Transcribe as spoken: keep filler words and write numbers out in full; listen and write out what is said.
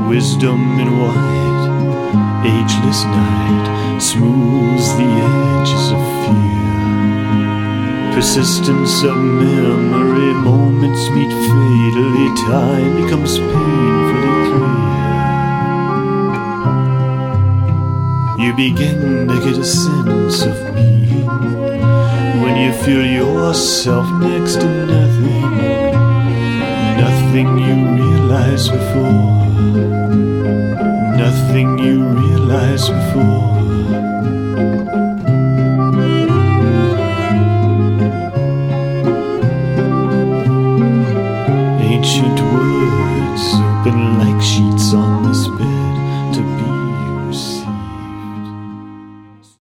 wisdom in white, ageless night smooths the edges of fear. Persistence of memory, moments meet fatally, time becomes painfully clear. You begin to get a sense of being when you feel yourself next to nothing, nothing you realized before, nothing you realized before.